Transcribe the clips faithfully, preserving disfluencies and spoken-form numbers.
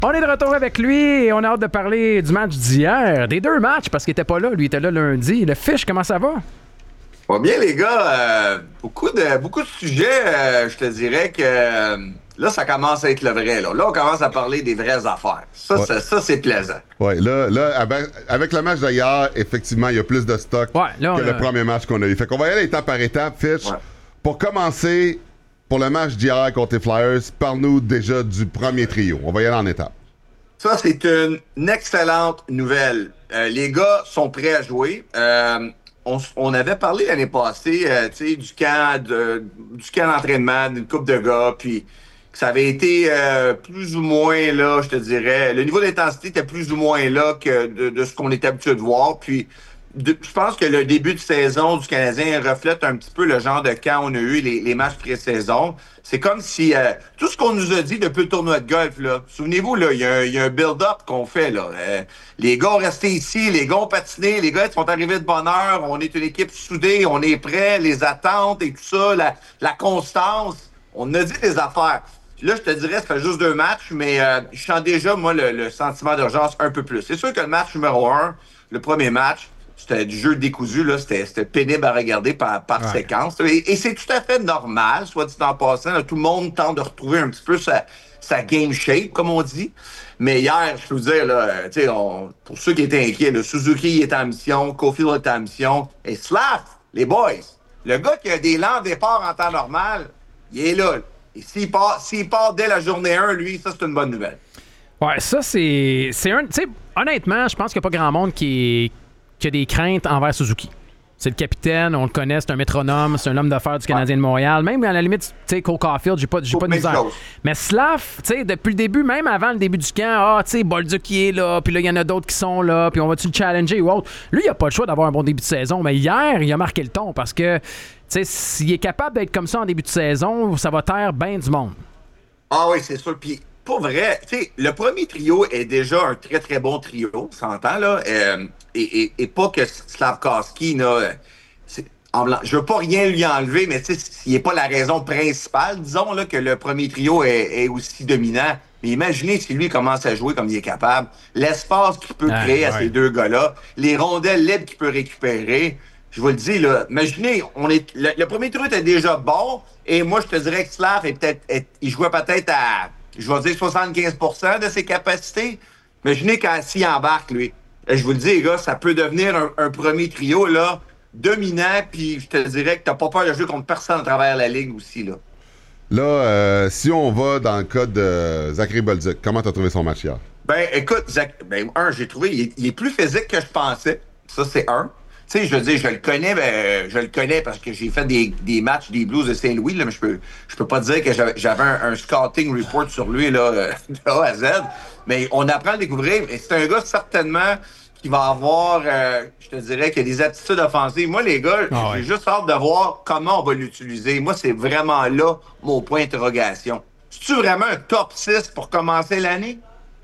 On est de retour avec lui et on a hâte de parler du match d'hier. Des deux matchs, parce qu'il était pas là. Lui, il était là lundi. Le Fish, comment ça va? Va bien, les gars. Euh, beaucoup, de, beaucoup de sujets, euh, je te dirais que euh, là, ça commence à être le vrai. Là, là on commence à parler des vraies affaires. Ça, ouais. ça, ça c'est plaisant. Oui, là, là avec, avec le match d'hier, effectivement, il y a plus de stock ouais, là, que a... le premier match qu'on a eu. Fait qu'on va y aller étape par étape, Fitch. Ouais. Pour commencer, pour le match d'hier contre les Flyers, parle-nous déjà du premier trio. On va y aller en étape. Ça, c'est une, une excellente nouvelle. Euh, les gars sont prêts à jouer. Euh, on, on avait parlé l'année passée, euh, tu sais, du camp de, du camp d'entraînement d'une couple de gars, puis ça avait été euh, plus ou moins là, je te dirais. Le niveau d'intensité était plus ou moins là que de, de ce qu'on est habitué de voir. Puis, de, je pense que le début de saison du Canadien reflète un petit peu le genre de camp on a eu, les, les matchs pré-saison. C'est comme si euh, tout ce qu'on nous a dit depuis le tournoi de golf, là, souvenez-vous, là, il y, y a un build-up qu'on fait. Là. Euh, les gars ont resté ici, les gars ont patiné, les gars ils sont arrivés de bonne heure, on est une équipe soudée, on est prêt, les attentes et tout ça, la, la constance. On a dit des affaires. Là, je te dirais, ça fait juste deux matchs, mais euh, je sens déjà, moi, le, le sentiment d'urgence un peu plus. C'est sûr que le match numéro un, le premier match, c'était du jeu décousu, là, c'était, c'était pénible à regarder par, par ouais. séquence. Et, et c'est tout à fait normal, soit dit en passant. Là, tout le monde tente de retrouver un petit peu sa, sa game shape, comme on dit. Mais hier, je peux vous dire, là, on, pour ceux qui étaient inquiets, là, Suzuki est en mission, Caulfield est en mission. Et Slav, les boys, le gars qui a des lents départs en temps normal, il est là. Et s'il part, s'il part dès la journée un, lui, ça, c'est une bonne nouvelle. Ouais, ça, c'est, c'est un... Tu sais, honnêtement, je pense qu'il n'y a pas grand monde qui, qui a des craintes envers Suzuki. C'est le capitaine, on le connaît, c'est un métronome, c'est un homme d'affaires du Canadien de Montréal. Même à la limite, tu sais, Cole Caulfield, j'ai pas, j'ai pas de misère. Mais Slav, tu sais, depuis le début, même avant le début du camp, ah, tu sais, Bolduc qui est là, puis là, il y en a d'autres qui sont là, puis on va-tu le challenger ou autre. Lui, il a pas le choix d'avoir un bon début de saison. Mais hier, il a marqué le ton parce que, tu sais, s'il est capable d'être comme ça en début de saison, ça va taire bien du monde. Ah oui, c'est sûr. Puis, pour vrai, tu sais, le premier trio est déjà un très, très bon trio, on s'entend, là. Euh, et, et, et pas que Slavkovski, là, c'est, en blanc, je veux pas rien lui enlever, mais tu sais, il n'est pas la raison principale, disons, là, que le premier trio est, est aussi dominant. Mais imaginez si lui commence à jouer comme il est capable. L'espace qu'il peut ah, créer ouais. à ces deux gars-là, les rondelles libres qu'il peut récupérer. Je vous le dis, là, imaginez, on est, le, le premier trio était déjà bon, et moi, je te dirais que Slav est peut-être, est, il jouait peut-être à, je vais dire, soixante-quinze pour cent de ses capacités. Imaginez quand s'il embarque, lui. Je vous le dis, les gars, ça peut devenir un, un premier trio, là, dominant, puis je te dirais que t'as pas peur de jouer contre personne à travers la ligue aussi, là. Là, euh, si on va dans le cas de Zachary Bolduc, comment t'as trouvé son match hier? Ben, écoute, Zach, ben, un, j'ai trouvé, il est, il est plus physique que je pensais. Ça, c'est un. Tu sais, je veux dire, je le connais, ben, je le connais parce que j'ai fait des, des matchs des Blues de Saint-Louis, là, mais je peux, je peux pas dire que j'avais, j'avais un, un scouting report sur lui, là, de A à Z. Mais on apprend à le découvrir. Et c'est un gars, certainement, qui va avoir, euh, je te dirais, qu'il a des attitudes offensives. Moi, les gars, oh, j'ai ouais. juste hâte de voir comment on va l'utiliser. Moi, c'est vraiment là mon point d'interrogation. C'est-tu vraiment un top six pour commencer l'année?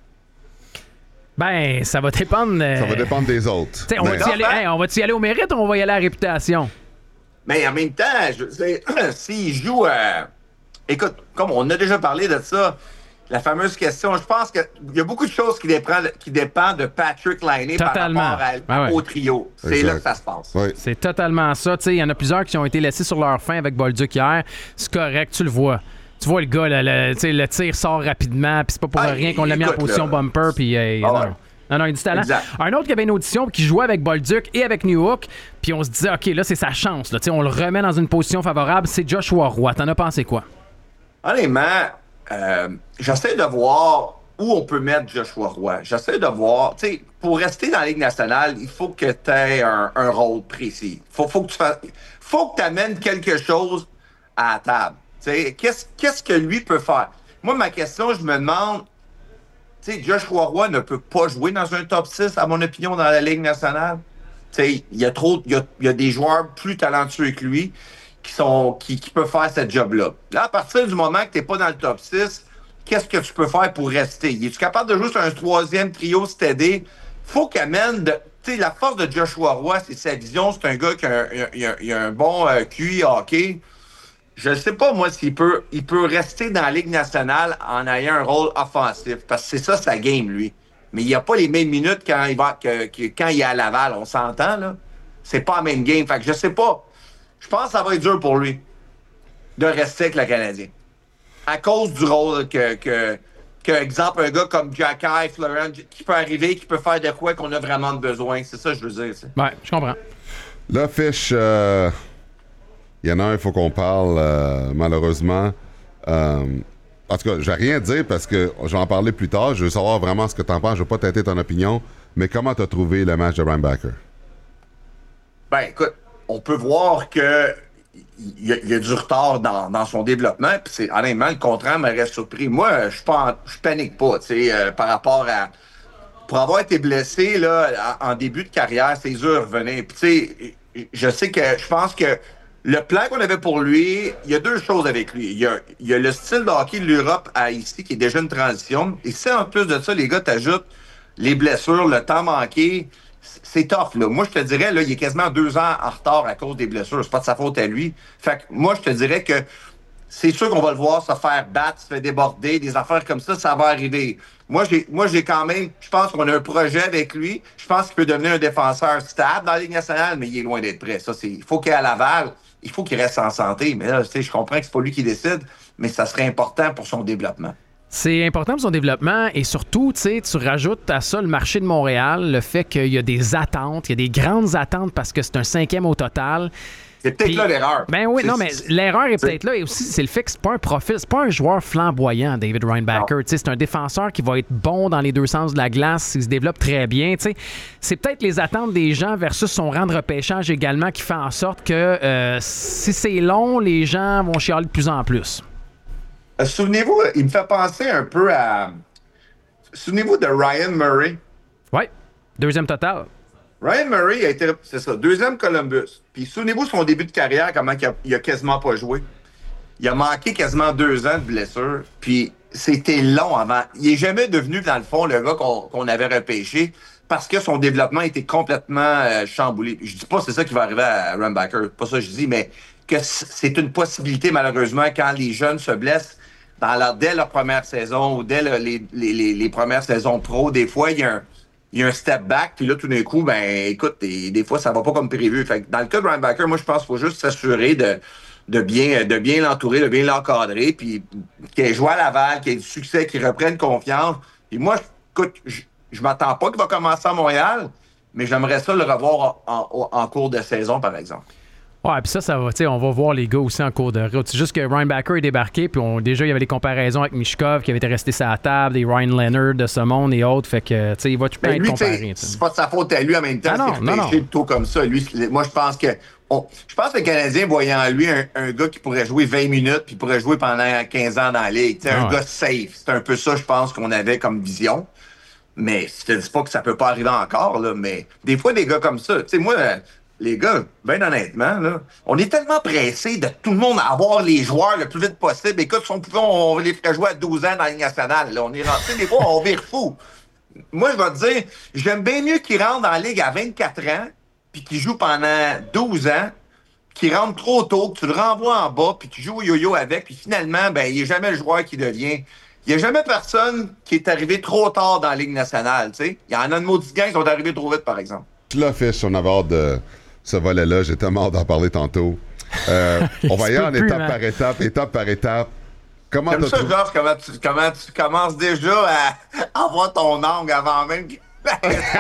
Ben, ça va dépendre... Euh... Ça va dépendre des autres. On va-tu y aller, hey, on va-tu y aller au mérite ou on va y aller à la réputation? Mais en même temps, je sais, s'il joue... Euh... Écoute, comme on a déjà parlé de ça, la fameuse question, je pense qu'il y a beaucoup de choses qui dépendent, qui dépendent de Patrick Laine par rapport à, ah ouais. au trio. C'est exact. Là que ça se passe. Oui. C'est totalement ça. Il y en a plusieurs qui ont été laissés sur leur fin avec Bolduc hier. C'est correct, tu le vois. Tu vois le gars, là, le, le tir sort rapidement, puis c'est pas pour ah, rien qu'on l'a mis en position là. Bumper, puis euh, ah, non, ouais. non, non, il a du talent. Exact. Un autre qui avait une audition, qui jouait avec Bolduc et avec Newhook, puis on se disait, OK, là, c'est sa chance. Là, on le remet dans une position favorable, c'est Joshua Roy. T'en as pensé quoi? Honnêtement, euh, j'essaie de voir où on peut mettre Joshua Roy. J'essaie de voir, tu sais, pour rester dans la Ligue nationale, il faut que tu aies un, un rôle précis. Faut, faut que tu fasses, faut que tu amènes quelque chose à la table. Qu'est-ce, qu'est-ce que lui peut faire? Moi, ma question, je me demande, tu sais, Joshua Roy ne peut pas jouer dans un top six, à mon opinion, dans la Ligue nationale. Tu sais, il y a trop, il y a, il y a des joueurs plus talentueux que lui qui sont, qui, qui peuvent faire ce job-là. Là, à partir du moment que tu n'es pas dans le top six, qu'est-ce que tu peux faire pour rester? Es-tu capable de jouer sur un troisième trio stédé? Faut qu'il amène de, tu sais, la force de Joshua Roy, c'est sa vision. C'est un gars qui a un, il a, il a un bon euh, Q I hockey. je sais pas, moi, s'il peut, il peut rester dans la Ligue nationale en ayant un rôle offensif. Parce que c'est ça, sa game, lui. Mais il n'y a pas les mêmes minutes quand il, va, que, que, quand il est à Laval. On s'entend, là? C'est pas la même game. Fait que je sais pas. Je pense que ça va être dur pour lui de rester avec le Canadien. À cause du rôle que, que, que exemple, un gars comme Jacky, Florent, qui peut arriver, qui peut faire de quoi qu'on a vraiment besoin. C'est ça que je veux dire. C'est. Ouais, je comprends. Là, Fish, euh, il y en a un, il faut qu'on parle, euh, malheureusement. Euh, en tout cas, je vais rien dire parce que je vais en parler plus tard. Je veux savoir vraiment ce que tu en penses. Je veux pas tâter ton opinion. Mais comment tu as trouvé le match de Reinbacher? Ben, écoute, on peut voir que il y, a, il y a du retard dans, dans son développement. Puis c'est honnêtement, le contraire m'aurait surpris. Moi, je pas, je panique pas, tu sais, euh, par rapport à pour avoir été blessé là en, en début de carrière, c'est dur de revenir. Puis tu sais, je sais que je pense que le plan qu'on avait pour lui, il y a deux choses avec lui. Il y a, il y a le style de hockey de l'Europe à ici qui est déjà une transition. Et si en plus de ça, les gars t'ajoutent les blessures, le temps manqué. C'est tough, là. Moi, je te dirais, là, il est quasiment deux ans en retard à cause des blessures. C'est pas de sa faute à lui. Fait que moi, je te dirais que c'est sûr qu'on va le voir se faire battre, se faire déborder, des affaires comme ça, ça va arriver. Moi, j'ai, moi, j'ai quand même, je pense qu'on a un projet avec lui. Je pense qu'il peut devenir un défenseur stable dans la Ligue nationale, mais il est loin d'être prêt. Ça, c'est, il faut qu'il ait à Laval, il faut qu'il reste en santé. Mais là, tu sais, je comprends que c'est pas lui qui décide, mais ça serait important pour son développement. C'est important pour son développement et surtout, tu sais, tu rajoutes à ça le marché de Montréal, le fait qu'il y a des attentes, il y a des grandes attentes parce que c'est un cinquième au total. C'est peut-être Puis, là l'erreur. Ben oui, c'est, non, mais c'est, l'erreur est c'est, peut-être là et aussi c'est le fait que c'est pas un profil, c'est pas un joueur flamboyant, David Reinbacher. Tu sais, c'est un défenseur qui va être bon dans les deux sens de la glace, il se développe très bien. Tu sais, c'est peut-être les attentes des gens versus son rang de repêchage également qui fait en sorte que euh, si c'est long, les gens vont chialer de plus en plus. Euh, souvenez-vous, il me fait penser un peu à. Souvenez-vous de Ryan Murray. Oui, deuxième total. Ryan Murray a été, c'est ça, deuxième Columbus. Puis souvenez-vous son début de carrière, comment il a, il a quasiment pas joué. Il a manqué quasiment deux ans de blessure. Puis c'était long avant. Il est jamais devenu, dans le fond, le gars qu'on, qu'on avait repêché parce que son développement était complètement euh, chamboulé. Je dis pas que c'est ça qui va arriver à Reinbacher, pas ça que je dis, mais que c'est une possibilité, malheureusement, quand les jeunes se blessent dans leur, dès leur première saison ou dès le, les, les, les, les premières saisons pro, des fois, il y a un il y a un step back, puis là, tout d'un coup, ben, écoute, des, des fois, ça va pas comme prévu. Fait que dans le cas de Reinbacher, moi, je pense qu'il faut juste s'assurer de, de bien, de bien l'entourer, de bien l'encadrer, puis qu'il ait joué à Laval, qu'il ait du succès, qu'il reprenne confiance. Puis moi, écoute, je, je m'attends pas qu'il va commencer à Montréal, mais j'aimerais ça le revoir en, en, en cours de saison, par exemple. Ouais, puis ça, ça va, tu sais, on va voir les gars aussi en cours de route. C'est juste que Reinbacher est débarqué, puis on, déjà, il y avait des comparaisons avec Michkov qui avait été resté sur la table, des Ryan Leonard de ce monde et autres, fait que, tu sais, il va tout le temps être comparé. C'est pas de sa faute à lui en même temps, ah non, c'est non, non. plutôt comme ça. Lui, moi, je pense que on, je pense que le Canadien voyait en lui un, un gars qui pourrait jouer vingt minutes puis pourrait jouer pendant quinze ans dans la Ligue. Ah, un ouais. gars safe. C'est un peu ça, je pense, qu'on avait comme vision. Mais je te dis pas que ça peut pas arriver encore, là, mais des fois, des gars comme ça, tu sais, moi... Les gars, bien honnêtement, là, on est tellement pressés de tout le monde avoir les joueurs le plus vite possible. Écoute, si on pouvait, on les ferait jouer à douze ans dans la Ligue nationale. Là. On est rentré, des fois, on vire fou. Moi, je vais te dire, j'aime bien mieux qu'ils rentrent dans la Ligue à vingt-quatre ans, puis qu'ils jouent pendant douze ans, qu'ils rentrent trop tôt, que tu le renvoies en bas, puis tu joues au yo-yo avec, puis finalement, ben, il n'est jamais le joueur qui devient. Il n'y a jamais personne qui est arrivé trop tard dans la Ligue nationale, tu sais. Il y en a de maudits gars qui sont arrivés trop vite, par exemple. Là, Fish, on avait hâte de ce volet-là. J'ai tellement hâte d'en parler tantôt. Euh, on va y aller en étape hein. par étape, étape par étape. Comment Comme ça, trouvé... Georges, comment tu, comment tu commences déjà à avoir ton angle avant même que la question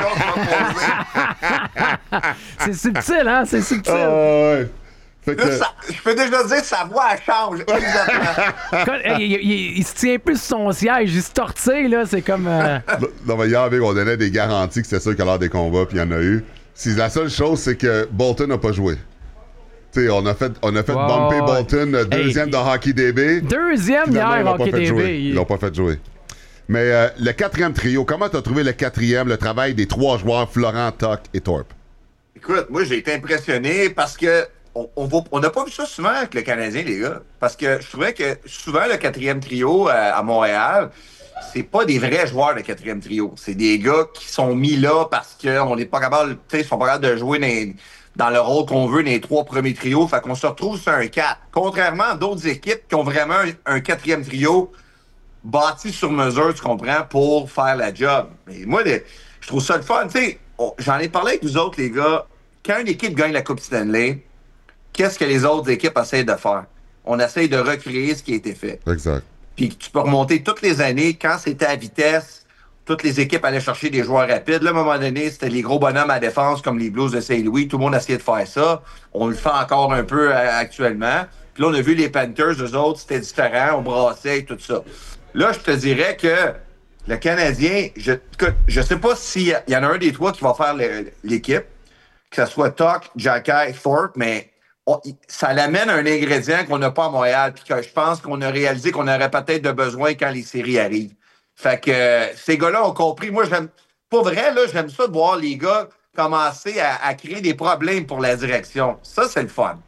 soit posée. C'est subtil, hein? C'est subtil. Oh, ouais. Fait que... là, ça, je peux déjà dire sa voix, elle change. il, il, il, il se tient plus sur son siège. Il se tortille, là. C'est comme... Euh... Non, mais hier, on donnait des garanties que c'était sûr qu'il y a l'air des combats, puis il y en a eu. Si la seule chose, c'est que Bolton n'a pas joué. T'sais, on a fait, on a fait wow, bumper Bolton, deuxième hey, de Hockey D B. Deuxième hier, Hockey D B. Ils l'ont pas fait jouer. Mais euh, le quatrième trio, comment tu as trouvé le quatrième, le travail des trois joueurs, Florent, Tuch et Thorpe? Écoute, moi, j'ai été impressionné parce que on n'a pas vu ça souvent avec le Canadien, les gars. Parce que je trouvais que souvent, le quatrième trio euh, à Montréal, c'est pas des vrais joueurs de quatrième trio. C'est des gars qui sont mis là parce qu'on n'est pas capable, tu sais, ils sont pas capables de jouer dans, dans le rôle qu'on veut dans les trois premiers trios. Fait qu'on se retrouve sur un quatre. Contrairement à d'autres équipes qui ont vraiment un, un quatrième trio bâti sur mesure, tu comprends, pour faire la job. Mais moi, les, je trouve ça le fun. Tu sais, j'en ai parlé avec vous autres, les gars. Quand une équipe gagne la Coupe Stanley, qu'est-ce que les autres équipes essayent de faire? On essaye de recréer ce qui a été fait. Exact. Puis tu peux remonter toutes les années, quand c'était à vitesse, toutes les équipes allaient chercher des joueurs rapides. Là, à un moment donné, c'était les gros bonhommes à défense comme les Blues de Saint-Louis. Tout le monde essayait de faire ça. On le fait encore un peu euh, actuellement. Puis là, on a vu les Panthers, eux autres, c'était différent. On brassait et tout ça. Là, je te dirais que le Canadien, je je sais pas s'il y en a un des trois qui va faire le, l'équipe, que ce soit Tuch, Jacky, Thorpe, mais on, ça l'amène un ingrédient qu'on n'a pas à Montréal, puis que je pense qu'on a réalisé qu'on aurait peut-être de besoin quand les séries arrivent. Fait que euh, ces gars-là ont compris. Moi, j'aime pas vrai, là, j'aime ça de voir les gars commencer à, à créer des problèmes pour la direction. Ça, c'est le fun.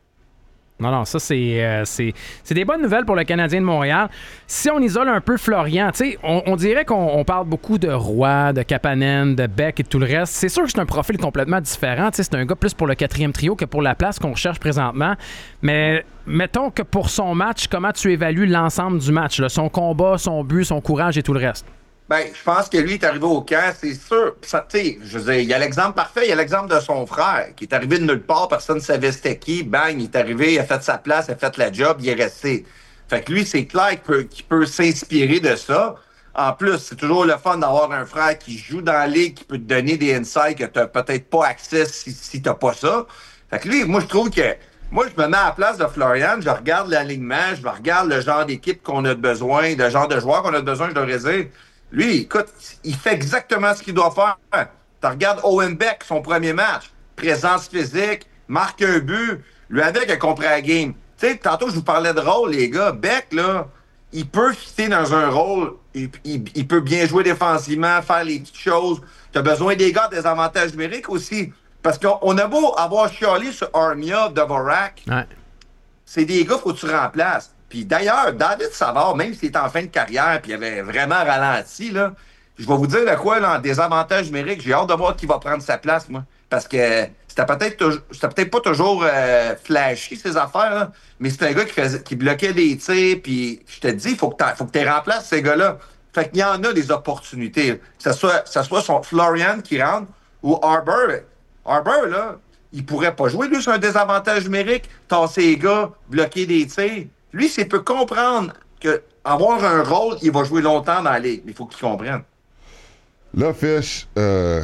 Non, non, ça, c'est, euh, c'est, c'est des bonnes nouvelles pour le Canadien de Montréal. Si on isole un peu Florian, tu sais, on, on dirait qu'on on parle beaucoup de Roy, de Kapanen, de Beck et tout le reste. C'est sûr que c'est un profil complètement différent. Tu sais, c'est un gars plus pour le quatrième trio que pour la place qu'on recherche présentement. Mais mettons que pour son match, comment tu évalues l'ensemble du match, là? Son combat, son but, son courage et tout le reste? Ben, je pense que lui est arrivé au camp, c'est sûr. Tu sais, je veux dire, il y a l'exemple parfait, il y a l'exemple de son frère, qui est arrivé de nulle part, personne ne savait c'était qui, bang, il est arrivé, il a fait sa place, il a fait la job, il est resté. Fait que lui, c'est clair qu'il peut, qu'il peut s'inspirer de ça. En plus, c'est toujours le fun d'avoir un frère qui joue dans la ligue, qui peut te donner des insights que tu n'as peut-être pas accès si, si tu n'as pas ça. Fait que lui, moi, je trouve que moi, je me mets à la place de Florian, je regarde l'alignement, je regarde le genre d'équipe qu'on a besoin, le genre de joueur qu'on a besoin, je devrais dire. Lui, écoute, il fait exactement ce qu'il doit faire. Tu regardes Owen Beck, son premier match. Présence physique, marque un but. Lui avec a compris la game. Tu sais, tantôt, je vous parlais de rôle, les gars. Beck, là, il peut fitter dans un rôle. Il, il, il peut bien jouer défensivement, faire les petites choses. Tu as besoin des gars des avantages numériques aussi. Parce qu'on a beau avoir chialé sur Armia, Dvorak. Ouais. C'est des gars, faut que tu remplaces. Puis d'ailleurs, David Savard, même s'il est en fin de carrière puis il avait vraiment ralenti, là, je vais vous dire de quoi, là, en désavantage numérique, j'ai hâte de voir qui va prendre sa place, moi. Parce que c'était peut-être c'était peut-être pas toujours euh, flashy, ces affaires, là, mais c'est un gars qui, faisait, qui bloquait des tirs, puis je te dis, il faut que tu remplaces ces gars-là. Fait qu'il y en a des opportunités. Que ce soit, que ce soit son Florian qui rentre ou Arbor. Arbor, là, il pourrait pas jouer, lui, sur un désavantage numérique, tasser les gars, bloquer des tirs. Lui, s'il peut comprendre qu'avoir un rôle, il va jouer longtemps dans la ligue. Mais il faut qu'il comprenne. Là, Fish, euh,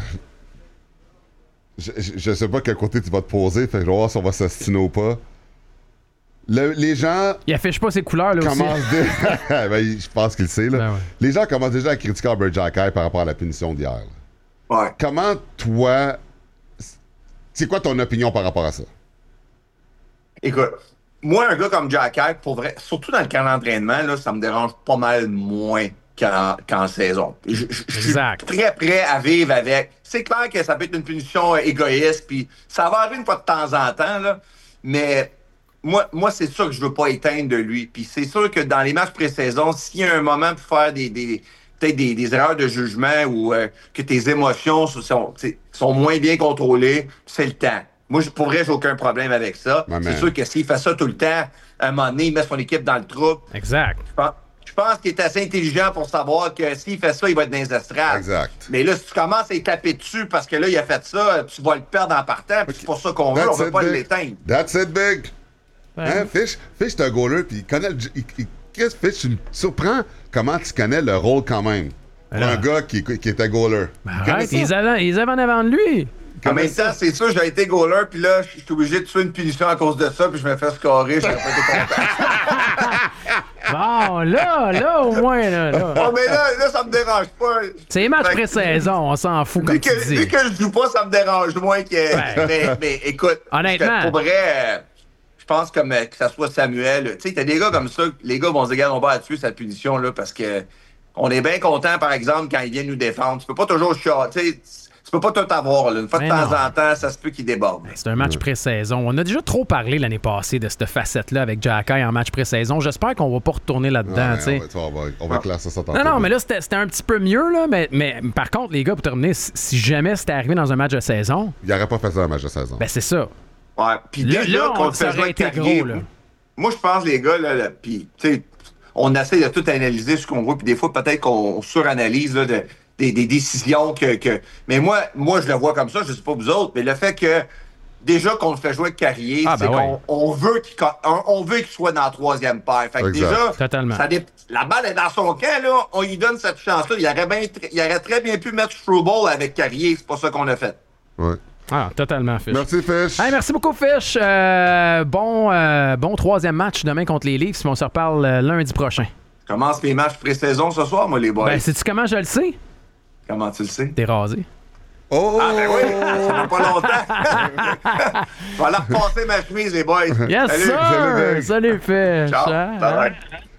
je ne sais pas quel côté tu vas te poser, fait que je vais voir si on va s'astiner ou pas. Le, les gens... Il affiche pas ses couleurs, là aussi. Dé... ben, je pense qu'il le sait, là. Ben ouais. Les gens commencent déjà à critiquer Arbor Xhekaj par rapport à la punition d'hier. Ouais. Comment, toi... C'est quoi ton opinion par rapport à ça? Écoute... Moi, un gars comme Xhekaj, pour vrai, surtout dans le camp d'entraînement, là, ça me dérange pas mal moins qu'en, qu'en saison. Je, je, je suis très prêt à vivre avec. C'est clair que ça peut être une punition égoïste, puis ça va arriver une fois de temps en temps, là, mais moi, moi c'est sûr que je veux pas éteindre de lui. Puis c'est sûr que dans les matchs pré-saison, s'il y a un moment pour faire des, des peut-être des, des erreurs de jugement ou euh, que tes émotions sont, sont moins bien contrôlées, c'est le temps. Moi, pour vrai, j'ai aucun problème avec ça. My c'est man. Sûr que s'il fait ça tout le temps, à un moment donné, il met son équipe dans le trou. Exact. Je pense, je pense qu'il est assez intelligent pour savoir que s'il fait ça, il va être dans les estrades. Exact. Mais là, si tu commences à y taper dessus parce que là, il a fait ça, tu vas le perdre en partant, puis okay. C'est pour ça qu'on veut, That's on veut pas big. L'éteindre. That's it, big. Ouais. Hein, Fish, Fish, c'est un goaler, puis il connaît le... Il, il, Chris, Fish, tu me surprends comment tu connais le rôle quand même. Pour alors, un gars qui, qui était goaler. Ben arrête, ils avaient, ils avaient en avant de lui. En même temps, c'est sûr, j'ai été goaler, puis là, je suis obligé de tuer une punition à cause de ça, puis je me fais scorer, je n'aurais pas été content. Bon, là, là, au moins, là. là. Oh, mais là, là, ça me dérange pas. C'est les matchs pré-saison, on s'en fout, comme que, tu dis. Vu que je joue pas, ça me dérange moins que... Ouais. Mais, mais écoute, honnêtement, pour vrai, je pense comme que ça soit Samuel. Tu sais, t'as des gars comme ça, les gars vont se dire, regarde, on va tuer cette punition, là, parce que on est bien content, par exemple, quand il vient nous défendre. Tu peux pas toujours chialer, tu sais... tu peux pas tout avoir. Là. Une fois de Mais temps non. en temps, ça se peut qu'il déborde. C'est un match pré-saison. On a déjà trop parlé l'année passée de cette facette-là avec Jacky en match pré-saison. J'espère qu'on va pas retourner là-dedans. Ouais, tu sais. on va, tu vois, on va, on va classer ça tantôt. Non, non, mais là, c'était c'était un petit peu mieux. Là, mais, mais par contre, les gars, pour terminer, si, si jamais c'était arrivé dans un match de saison, Il n'aurait pas fait ça un match de saison. ben c'est ça. Ouais. Puis Là, déjà, là, qu'on on- le ça fait aurait jouer été avec Carrier, gros, là. moi, je pense, les gars, là, là puis, tu sais, on essaie de tout analyser ce qu'on voit, puis des fois, peut-être qu'on suranalyse là, de, des, des décisions que, que... Mais moi, moi, je le vois comme ça, je sais pas vous autres, mais le fait que, déjà qu'on le fait jouer avec Carrier, Ah, c'est ben qu'on ouais. on veut qu'il on, on veut qu'il soit dans la troisième paire. Fait que Exact. déjà, Totalement. ça dé- la balle est dans son camp, là, on lui donne cette chance-là. Il aurait, bien, tr- il aurait très bien pu mettre Struble avec Carrier, c'est pas ça qu'on a fait. Ouais. Ah, totalement, Fish. Merci, Fish. Hey, merci beaucoup, Fish. Euh, bon, euh, bon troisième match demain contre les Leafs. On se reparle euh, lundi prochain. Je commence les matchs pré-saison ce soir, moi, les boys. Ben, sais-tu comment je le sais? Comment tu le sais? T'es rasé. Oh! Ah, ben oui, ça fait pas longtemps. Je vais aller repasser ma chemise, les boys. Yes, Salut. sir! Salut, gang. Salut, Fish. Ciao. Ah, Bye-bye.